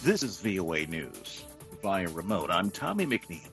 This is VOA News via remote. I'm Tommy McNeil.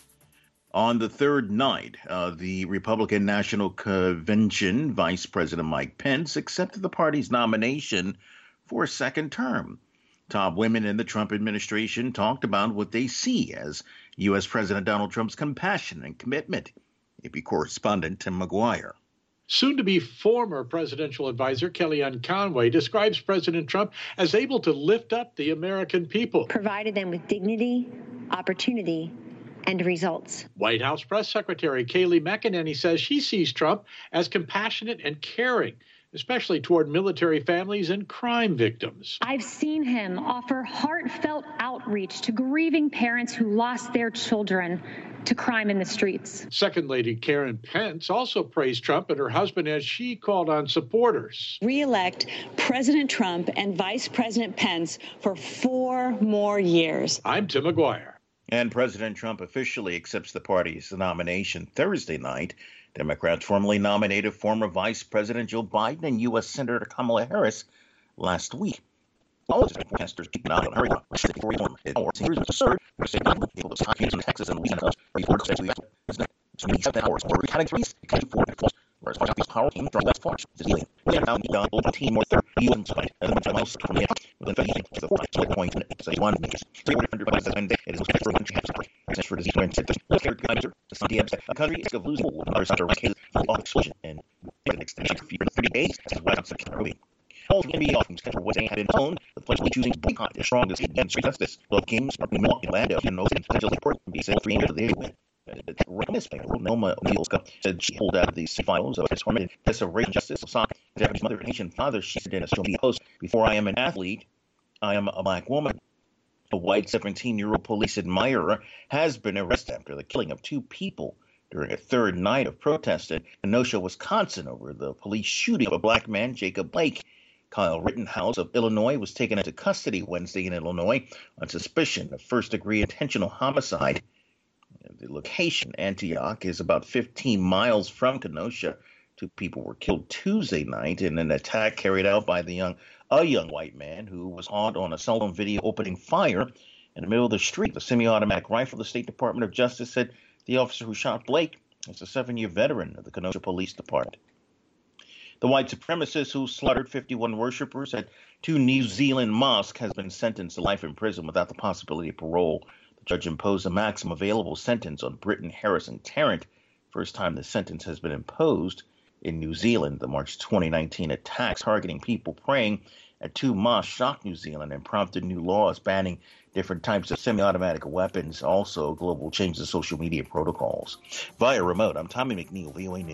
On the third night of the Republican National Convention, Vice President Mike Pence accepted the party's nomination for a second term. Top women in the Trump administration talked about what they see as U.S. President Donald Trump's compassion and commitment. AP correspondent Tim McGuire. Soon-to-be former presidential advisor Kellyanne Conway describes President Trump as able to lift up the American people. Provided them with dignity, opportunity, and results. White House Press Secretary Kayleigh McEnany says she sees Trump as compassionate and caring, especially toward military families and crime victims. I've seen him offer heartfelt outreach to grieving parents who lost their children to crime in the streets. Second Lady Karen Pence also praised Trump and her husband as she called on supporters. Re-elect President Trump and Vice President Pence for 4 more years. I'm Tim McGuire. And President Trump officially accepts the party's nomination Thursday night. Democrats formally nominated former Vice President Joe Biden and U.S. Senator Kamala Harris last week. All of the forecasters keep an eye on hurry up. Before reform, series was absurd. We're saying that people of Wisconsin, Texas, and Louisiana before the states we have. So many 7 hours. We're recounting threes. We can't afford it. Whereas Fox power came from that far. It's healing. We have now done a team more third. You and side. And then the mouse from the attack. Within 30 years to the 4 point and say 1 minutes. 300 by the end. It is for one chance. It's for disease when said the third measure. The Sunday a country is of losing another center cases of explosion and the next 30 days. That's why I'm so carrying. All can be often scheduled what they have been told. The place choosing to boycott the strongest against justice. Both Kings, Milwaukee, Orlando, and North potentially report can be said 3 years of the win. This player, Noma O'Neillska, said she pulled out of these files of transformative test of race and justice of soccer. Japanese mother and Haitian father, she said in a social media post, "Before I am an athlete, I am a black woman." A white 17-year-old police admirer has been arrested after the killing of 2 people during a third night of protest in Kenosha, Wisconsin, over the police shooting of a black man, Jacob Blake. Kyle Rittenhouse of Illinois was taken into custody Wednesday in Illinois on suspicion of first-degree intentional homicide. The location, Antioch, is about 15 miles from Kenosha. 2 people were killed Tuesday night in an attack carried out by a young white man who was caught on a cell phone video opening fire in the middle of the street. The semi-automatic rifle, the State Department of Justice said the officer who shot Blake is a 7-year veteran of the Kenosha Police Department. The white supremacist who slaughtered 51 worshippers at 2 New Zealand mosques has been sentenced to life in prison without the possibility of parole. The judge imposed the maximum available sentence on Britton, Harris, and Tarrant. First time the sentence has been imposed in New Zealand. The March 2019 attacks targeting people praying at 2 mosques shocked New Zealand and prompted new laws banning different types of semi-automatic weapons. Also, global changes in social media protocols. Via remote, I'm Tommy McNeil, VOA News.